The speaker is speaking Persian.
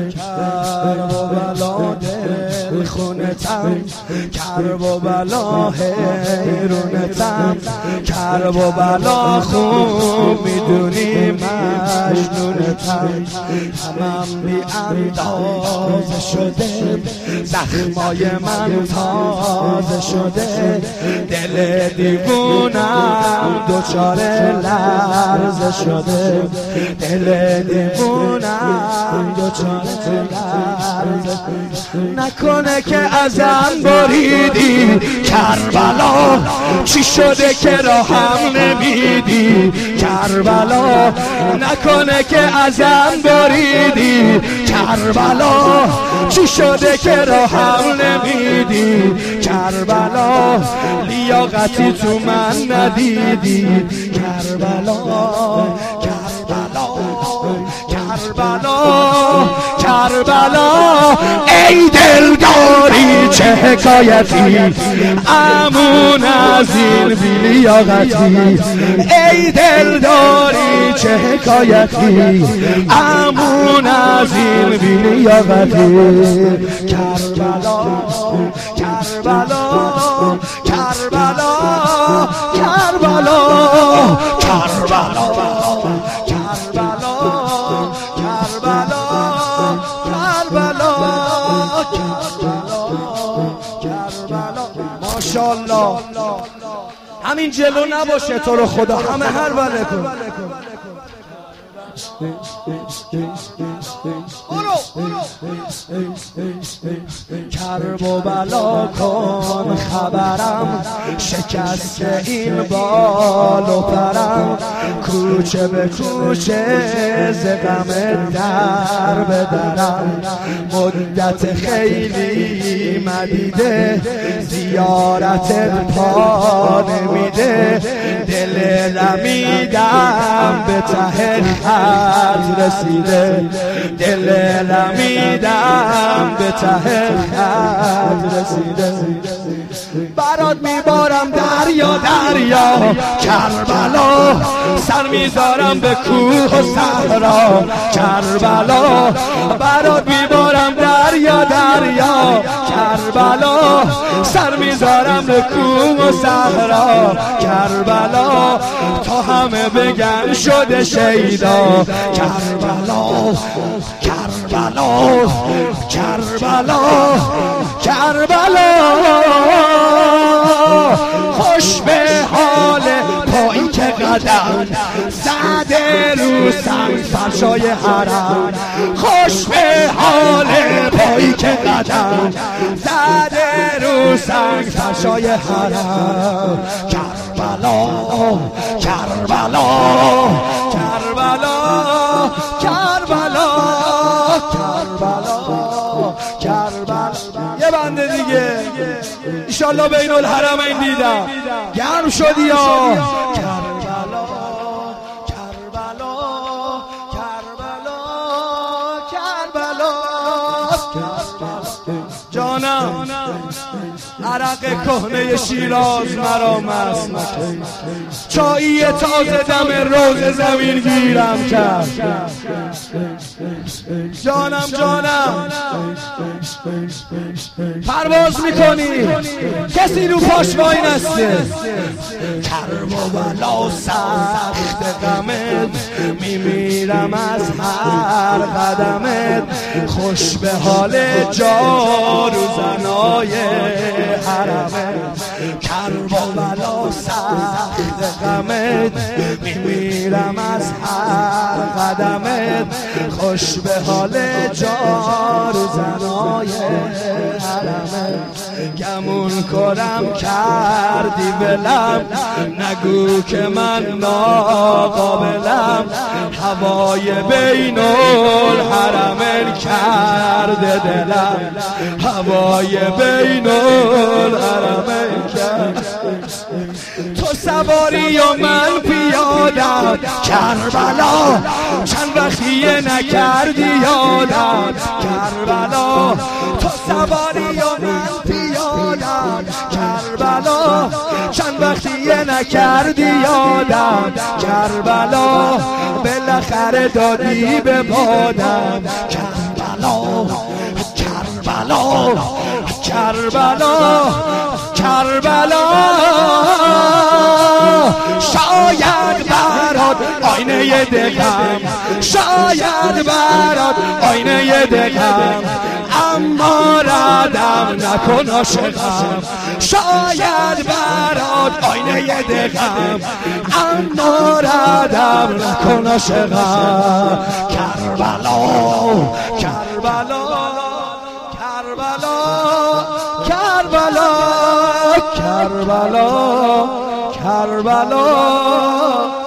کرب و بلا دل خونتم، کرب و بلا حیرونتم، کرب و بلا خوب میدونی مجنونتم. همم بی اندازه شده، زخمای من تازه شده، دل دیوونم دچار لرزه شده، دل دیوونم دچار لرزه. نکنه که ازم بریدی کربلا، چی شده که راهم نمیدی کربلا. نکنه که ازم بریدی کربلا، چی شده که راهم نمیدی کربلا. لیاقتی تو من ندیدی کربلا، کربلا، کربلا، کربلا. ای دلداری چه حکایتی، امون از این بی‌لیاقتی. ای دلداری چه حکایتی، امون از این بی‌لیاقتی. کربلا، کربلا، کربلا، کربلا، کربلا، کربلا، کربلا، کربلا. ماشاءالله همین جلو نباشه تو رو خدا، همه هر بله کن. کرب و بلا کن خبرم، شکست این بال و پرم، کوچه به کوچه ز غم در به درم. مدت خیلی مدیده، زیارتت پا نمیده، دل لمیدم به ته خط رسیده، دل لمیدم به ته خط رسیده. برات میبارم دریا دریا کربلا، سر میذارم به کوه و صحرا کربلا. برات میبارم دریا دریا کربلا، سر میذارم به کوه و صحرا کربلا. تا همه بگن شده شیدا کربلا، کربلا، کربلا، کربلا. خوش به حال پایی که قدم زده رو سنگ فرشای حرم. خوش به حال پایی که قدم زده رو سنگ فرشای حرم. کربلا، کربلا، کربلا، کربلا، کربلا، کربلا. یه بنده دیگه انشالله بین الحرمین دیدم، گرم شدی یا کربلا، کربلا، کربلا، کربلا. جانم عرق کهنه شیراز مرا مست نکن، چایی تازه دم روز زمین گیرم کرد. جانم جانم پرواز میکنی، کسی رو پاش وای نسته. کرب و بلا سخت غمت، میمیرم از هر قدمت. خوش به حال جارو زنای حرمت. کرب و بلا سخت غمت، میمیرم از هر قدمت. خوش به حال جارو زنای حرمت. گمون کنم کردی ولم، نگو که من ناقابلم. هوای بین الحرمین کرده دلم، هوای بین الحرمین کرده. تو سواری و من پیادم کربلا، چند وقتیه نکردی یادم کربلا. تو سواری و من پیادم کربلا، چند وقتیه نکردی یادم کربلا. بالاخره دادی به بادم کربلا، کربلا کربلا شاید برات آینه دلم شاید برات آینه دلم اما ردم نکن عاشقم شاید برات آینه دلم اما ردم نکن عاشقم کربلا کربلا کربلا کربلا کربلا کربلا